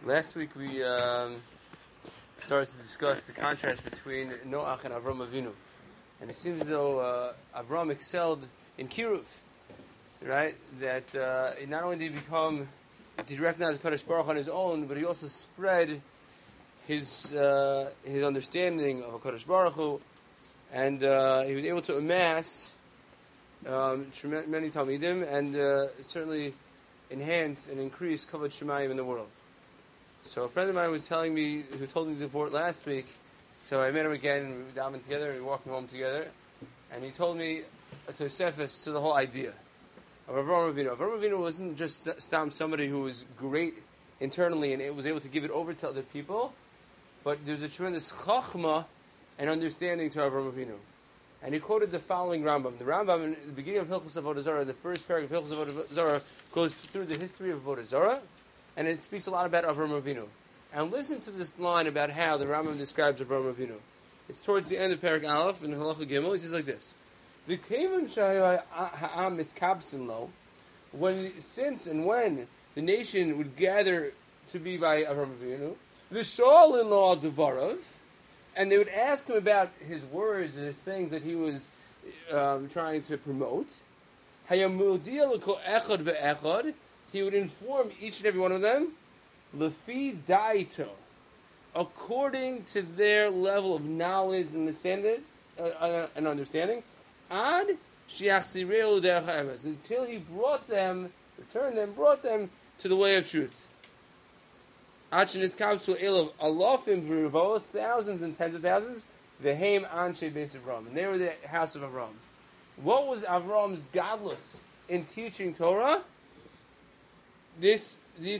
Last week we started to discuss the contrast between Noach and Avram Avinu, and it seems as though Avram excelled in kiruv, right? That not only did he recognize Kadosh Baruch on his own, but he also spread his understanding of Kadosh Baruch Hu, and he was able to amass many talmidim and certainly enhance and increase Kavod Shemayim in the world. So a friend of mine was telling me, who told me the Vort last week, so I met him again, and we were davening together, and we were walking home together, and he told me a Tosefes to the whole idea of Avram Avinu. Avram Avinu wasn't just somebody who was great internally and was able to give it over to other people, but there's a tremendous chachma and understanding to Avram Avinu. And he quoted the following Rambam. The Rambam, in the beginning of Hilchos Avodah Zarah, the first paragraph of Hilchos Avodah Zarah, goes through the history of Avodah Zarah, and it speaks a lot about Avram Avinu. And listen to this line about how the Rambam describes Avram Avinu. It's towards the end of Parak Aleph in Halacha Gimel. He says like this: "V'kevan ha'am miskabsin lo, since and when the nation would gather to be by Avram Avinu, v'shol in law devarav, and they would ask him about his words and the things that he was trying to promote. Hayamudia l'kol echad ve'echad." He would inform each and every one of them, lefi daito, according to their level of knowledge and understanding, ad shiachzireu derech ha'emes, until he brought them to the way of truth. Ad sheniskabsu elav alofim v'rivos, thousands and tens of thousands, v'heim anshe beis Avram, and they were the house of Avram. What was Avram's godless in teaching Torah? These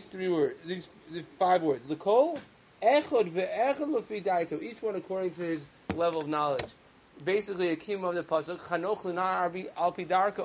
five words. L'kol echad ve'echad lefi daito, each one according to his level of knowledge. Basically, a key of the pasuk, chanoch l'nar al pi darko.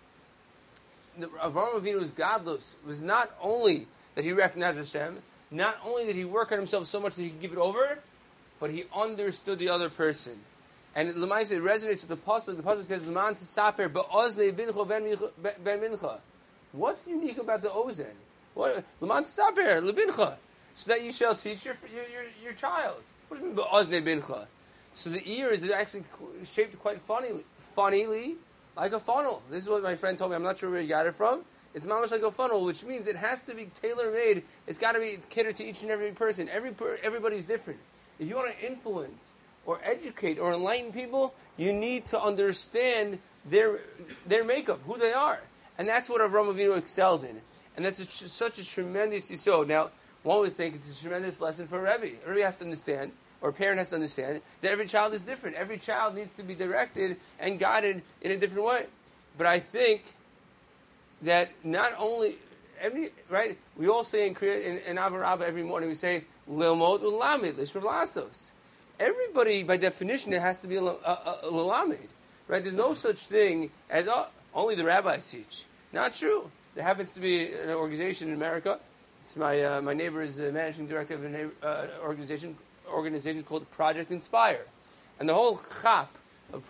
Avram Avinu's godless was not only that he recognized Hashem, not only did he work on himself so much that he could give it over, but he understood the other person. And Lamaisa, it resonates with the pasuk. The pasuk says, "L'man tsaper be'oznei bincho ben mincha." What's unique about the ozen? What l'man tsaper lebincha, so that you shall teach your child. What do you mean be'oznei bincha? So the ear is actually shaped quite funnily, like a funnel. This is what my friend told me. I'm not sure where he got it from. It's mamash like a funnel, which means it has to be tailor-made. It's got to be catered to each and every person. Everybody's different. If you want to influence or educate or enlighten people, you need to understand their makeup, who they are. And that's what Avram Avinu excelled in. And that's such a tremendous yisod. Now, one would think it's a tremendous lesson for a Rebbe. A Rebbe has to understand, or a parent has to understand, that every child is different. Every child needs to be directed and guided in a different way. But I think that not only, right, we all say in Avarabba every morning, we say, Lilmod ulamid, lishrav lasos. Everybody, by definition, there has to be a lalamid. Right? There's no such thing as only the rabbis teach. Not true. There happens to be an organization in America. It's my neighbor is the managing director of an organization called Project Inspire, and the whole chap of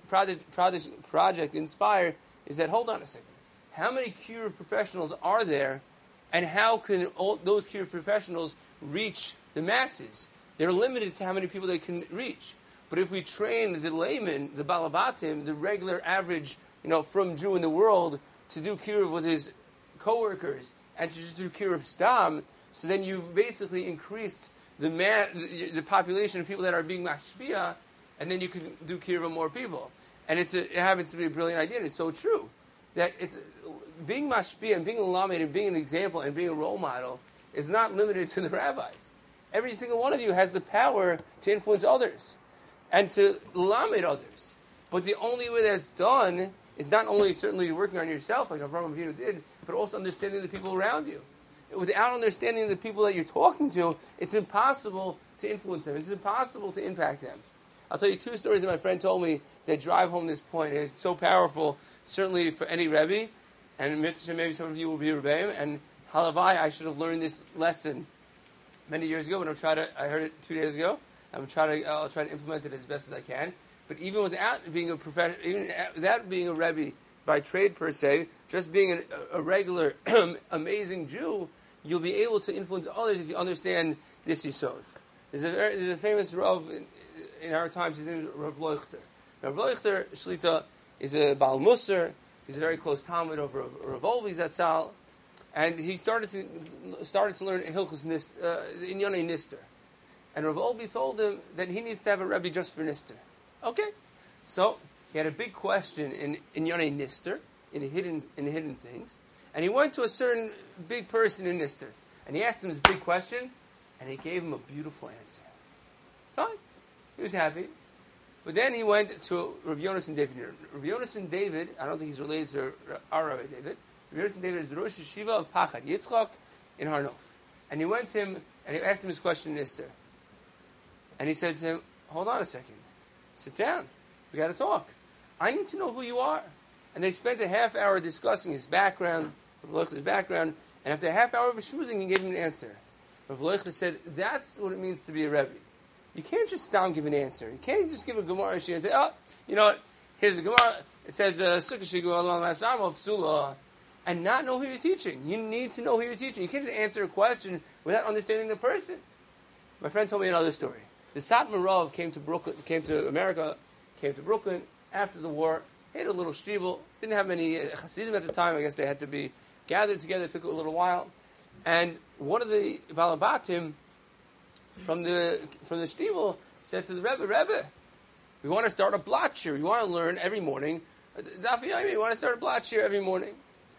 Project Inspire is that. Hold on a second. How many kiruv professionals are there, and how can all those kiruv professionals reach the masses? They're limited to how many people they can reach. But if we train the layman, the balabatim, the regular average, from Jew in the world, to do kiruv with his coworkers and to just do kiruv stam, so then you've basically increased the population of people that are being mashpia, and then you can do kiruv of more people. And it happens to be a brilliant idea, and it's so true that it's being mashpia and being a lamed and being an example and being a role model is not limited to the rabbis. Every single one of you has the power to influence others and to lamed others. But the only way that's done is not only certainly working on yourself, like Avram Avinu did, but also understanding the people around you. Without understanding the people that you're talking to, it's impossible to influence them. It's impossible to impact them. I'll tell you two stories that my friend told me that drive home this point, and it's so powerful, certainly for any Rebbe, and maybe some of you will be Rebbeim, and halavai, I should have learned this lesson many years ago, but I heard it 2 days ago. I'll try to implement it as best as I can. But even without being a Rebbe by trade per se, just being a regular amazing Jew, you'll be able to influence others if you understand this yisod. There's a famous Rav in our times. His name is Rav Leuchter. Rav Leuchter Shlita is a Baal Musar. He's a very close Talmud of Rav Olvi Zatzal, and he started to learn Hilchos Inyonei Nister. And Rav Olvi told him that he needs to have a Rebbe just for Nister. Okay, so he had a big question in Inyonei Nister, in the hidden things, and he went to a certain big person in Nister, and he asked him this big question, and he gave him a beautiful answer. Fine, he was happy. But then he went to Rav Yonason David. Rav Yonason David, I don't think he's related to our Rabbi David. Rav Yonason David is the Rosh Yeshiva of Pachad Yitzchak in Harnof. And he went to him, and he asked him his question in Nister. And he said to him, hold on a second. Sit down. We got to talk. I need to know who you are. And they spent a half hour discussing his background, Rav Leuchter's background, and after a half hour of schmoozing, he gave him an answer. Rav Leuchter said, that's what it means to be a Rebbe. You can't just stop give an answer. You can't just give a Gemara and say, oh, you know what, here's the Gemara. It says, and not know who you're teaching. You need to know who you're teaching. You can't just answer a question without understanding the person. My friend told me another story. The Satmar Rav came to Brooklyn after the war. He had a little shtibel. Didn't have many Hasidim at the time. I guess they had to be gathered together. It took a little while. And one of the Balabatim from the shtibel said to the Rebbe, we want to start a blot shir. We want to learn every morning. Daf Yomi, we want to start a blot shir every morning.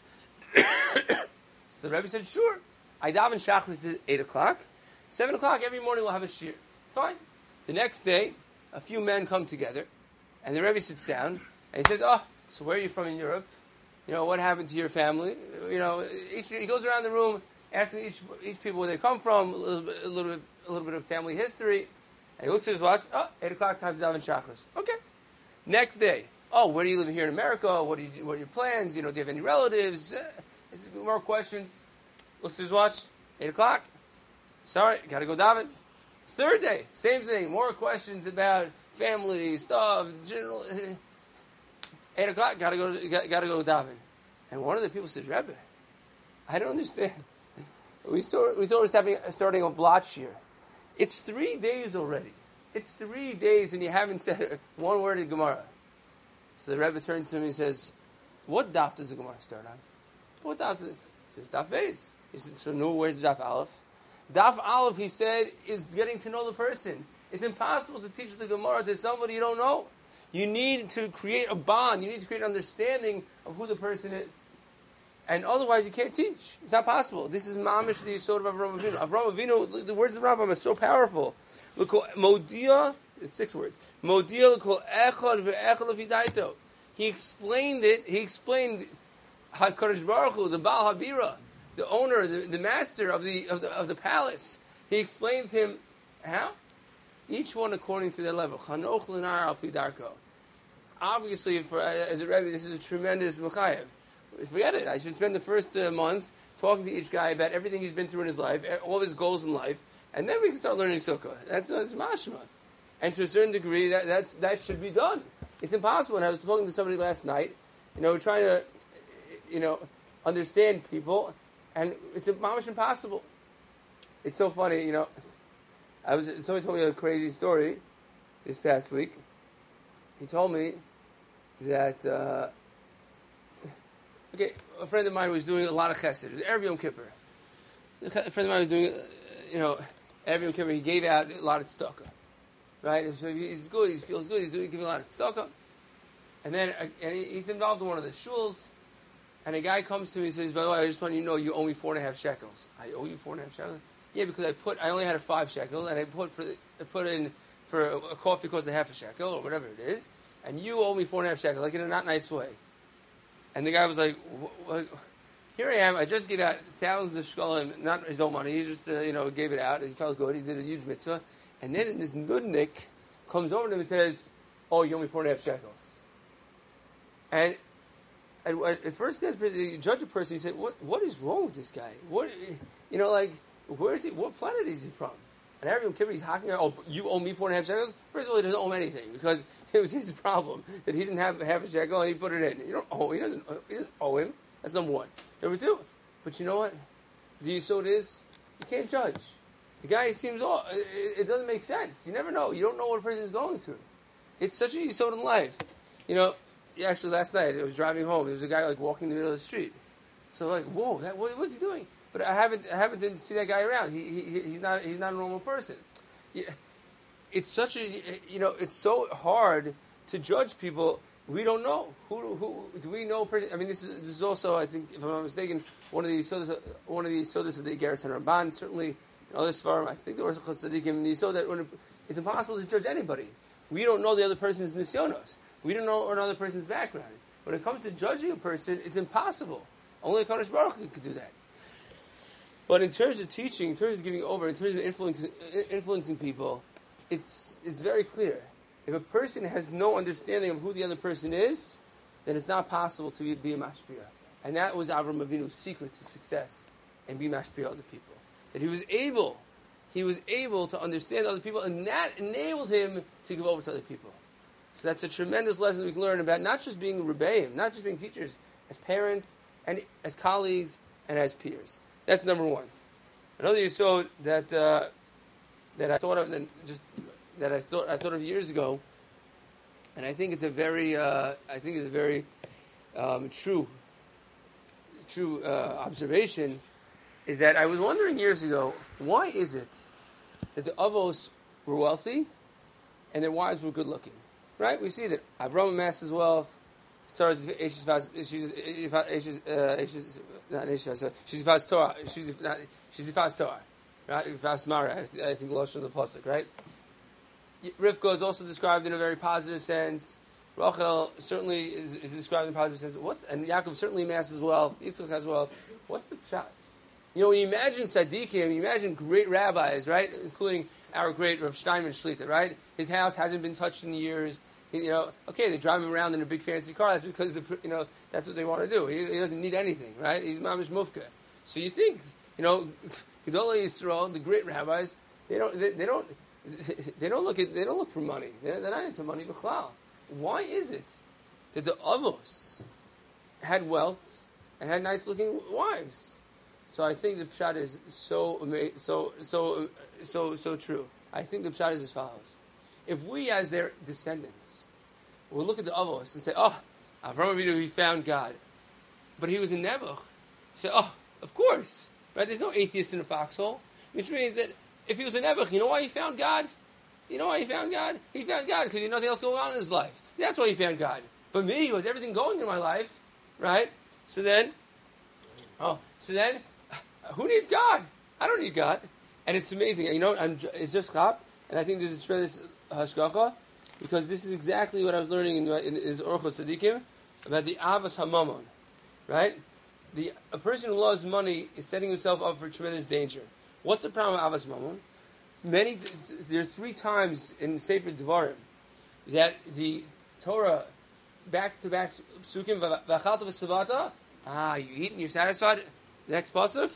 So the Rebbe said, sure. I daven Shachris at 8 o'clock. 7 o'clock every morning we'll have a shir. Fine. The next day, a few men come together, and the Rebbe sits down, and he says, oh, so where are you from in Europe? You know, what happened to your family? You know, he goes around the room, asking each people where they come from, a little bit of family history, and he looks at his watch, 8 o'clock, time to daven Shachris. Okay. Next day, where do you live here in America? What are your plans? You know, do you have any relatives? More questions. Looks at his watch, 8 o'clock. Sorry, got to go daven. Third day, same thing. More questions about family stuff, general. 8 o'clock, gotta go daven. And one of the people says, Rebbe, I don't understand. We thought it was starting a blot shir. It's 3 days already. It's 3 days, and you haven't said one word in Gemara. So the Rebbe turns to him and he says, what daf does the Gemara start on? What daf does it? He says, daf beis. He said, so no, where's the daf aleph? Daf Aleph, he said, is getting to know the person. It's impossible to teach the Gemara to somebody you don't know. You need to create a bond. You need to create an understanding of who the person is. And otherwise, you can't teach. It's not possible. This is mamish the yisod of Avraham Avinu. Avraham Avinu, the words of the Rambam are so powerful. Look, Modia, it's 6 words. Modia l'kol echad ve'echad l'fidaito. He explained it. He explained HaKadosh Baruch Hu, the Baal Habira, the owner, the master of the palace. He explained to him how each one according to their level. Chanoch l'nar al pi darko. Obviously, as a Rebbe, this is a tremendous mechayev. Forget it. I should spend the first month talking to each guy about everything he's been through in his life, all of his goals in life, and then we can start learning sukkah. That's mashma. And to a certain degree, that should be done. It's impossible. And I was talking to somebody last night. Trying to, understand people. And it's almost impossible. It's so funny, somebody told me a crazy story this past week. He told me that, a friend of mine was doing a lot of chesed. It was Erev Yom Kippur. A friend of mine was doing, Erev Yom Kippur. He gave out a lot of tzedakah. Right? So he's good, he feels good, he's giving a lot of tzedakah. And then he's involved in one of the shuls. And a guy comes to me and says, by the way, I just want you to know you owe me 4.5 shekels. I owe you 4.5 shekels? Yeah, because I only had a 5 shekel, and I put in for a coffee costs a half a shekel, or whatever it is, and you owe me 4.5 shekels, like in a not nice way. And the guy was like, here I am, I just gave out thousands of shekalim, not his own money, he just, gave it out, he felt good, he did a huge mitzvah, and then this nudnik comes over to him and says, oh, you owe me 4.5 shekels. And at first, you judge a person, you say, what is wrong with this guy? Where is he? What planet is he from? And Erev Yom Kippur, he's hacking out, you owe me 4.5 shekels? First of all, he doesn't owe him anything, because it was his problem that he didn't have half a shekel and he put it in. He doesn't owe him. That's number one. Number two, but you know what? the Yisod is, you can't judge. The guy seems, it doesn't make sense. You never know. You don't know what a person is going through. It's such a Yisod in life. Actually last night, I was driving home. There was a guy like walking in the middle of the street. So like, whoa, what's he doing? But I haven't didn't see that guy around. He's not a normal person. Yeah, it's such it's so hard to judge people. We don't know who do we know. I mean, this is also, I think, if I'm not mistaken, one of the sodas of the Igeres and Ramban. Certainly, in other Svarim, I think there was a Tzadikim in the Yisod that it's impossible to judge anybody. We don't know the other person's nisyonos. We don't know another person's background. When it comes to judging a person, it's impossible. Only Kadosh Baruch Hu could do that. But in terms of teaching, in terms of giving over, in terms of influencing people, it's very clear. If a person has no understanding of who the other person is, then it's not possible to be a mashpia. And that was Avram Avinu's secret to success and be mashpia other people. That he was able to understand other people, and that enabled him to give over to other people. So that's a tremendous lesson we can learn about not just being rebbeim, not just being teachers, as parents and as colleagues and as peers. That's number one. Another yesod that I thought of, I thought of years ago, and I think it's a very true observation, is that I was wondering years ago, why is it that the Avos were wealthy and their wives were good looking? Right? We see that Avram amassed his wealth. Sarah, she's fast Torah. She's fast Torah, right? Fast Mara. I think Lashon of the pasuk, right? Rivka is also described in a very positive sense. Rachel certainly is described in a positive sense. And Yaakov certainly amasses wealth. Yitzchak has wealth. What's the pshat? When you imagine tzaddikim, you imagine great rabbis, right? Including our great Rav Steinman Shlita, right? His house hasn't been touched in years. They drive him around in a big fancy car. That's because that's what they want to do. He doesn't need anything, right? He's mamish mufka. So you think, Gedolei Yisrael, the great rabbis, they don't look for money. They're not into money b'chlal. Why is it that the Avos had wealth and had nice looking wives? So I think the pshat is so true. I think the pshat is as follows: if we, as their descendants, will look at the Avos and say, "Oh, Avraham Avinu, he found God, but he was in Nebuch," say, "Oh, of course, right? There's no atheist in a foxhole," which means that if he was in Nebuch, you know why he found God? You know why he found God? He found God because he had nothing else going on in his life. That's why he found God. But me, who has everything going in my life, right? So then, who needs God? I don't need God. And it's amazing. It's just chap, and I think this is tremendous hashgacha, because this is exactly what I was learning in Orchot Tzadikim about the avas hamamon, right? A person who loves money is setting himself up for tremendous danger. What's the problem with avas hamamon? There's 3 times in Sefer Devarim that the Torah, back-to-back psukim, v'achalta v'savata, you eat and you're satisfied. Next pasuk,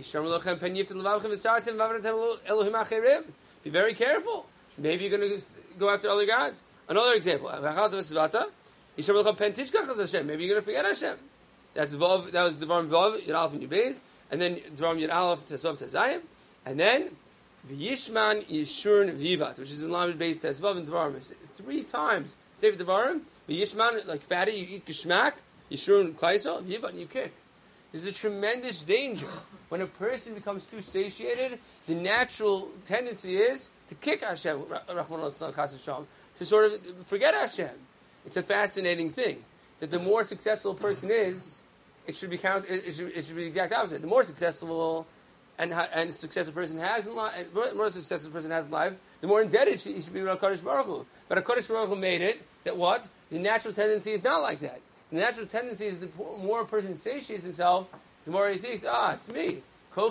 be very careful. Maybe you're going to go after other gods. Another example, maybe you're going to forget Hashem. That was Devarim Vav, Yud Aleph and Yud Beis, and then Devarim Yud Aleph, Tesvav, Tezayim, and then V'yishman Yishurn Vivat, which is in Lamed Beis Tesvav and Devarim. 3 times. Sefer Devarim, V'yishman, like fatty, you eat Geshmak, Yishurn Klaiso, Vivat, and you kick. There's a tremendous danger. When a person becomes too satiated, the natural tendency is to kick Hashem, to sort of forget Hashem. It's a fascinating thing, that the more successful a person is, it should be the exact opposite. The more successful and successful person has in life, the more successful person has in life, the more indebted he should be to HaKadosh Baruch Hu. But HaKadosh Baruch Hu made it that what? The natural tendency is not like that. The natural tendency is the more a person satiates himself, the more he thinks, it's me. So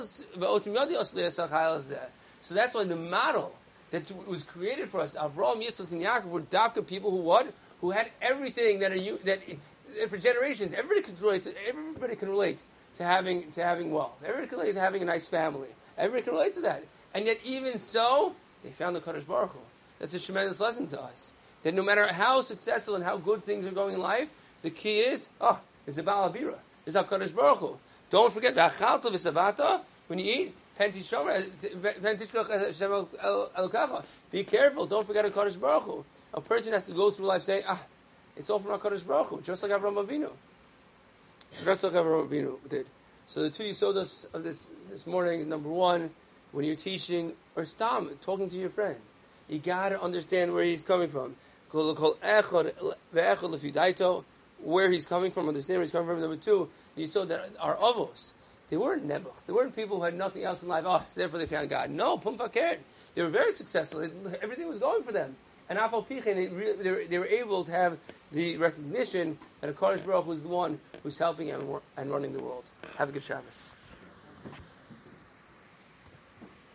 that's why the model that was created for us, Avraham, Yitzchak, and Yaakov, were dafka people who had everything that for generations, everybody can relate to having wealth. Everybody can relate to having a nice family. Everybody can relate to that. And yet, even so, they found the Kadosh Baruch Hu. That's a tremendous lesson to us. That no matter how successful and how good things are going in life, the key is the Baal Abira, is HaKadosh Baruch Hu. Don't forget, when you eat, be careful. Don't forget HaKadosh Baruch Hu. A person has to go through life saying, it's all from HaKadosh Baruch Hu, just like Avraham Avinu. Just like Avraham Avinu did. So the two Yisodos of this morning, number one, when you're teaching, or talking to your friend, you got to understand where he's coming from. Where he's coming from, understand where he's coming from. Number two, you saw that our avos, they weren't nebuch. They weren't people who had nothing else in life. Therefore they found God. No, pum fakert. They were very successful. Everything was going for them. And afal pichen, they were able to have the recognition that HaKadosh Baruch Hu is the one who's helping and running the world. Have a good Shabbos.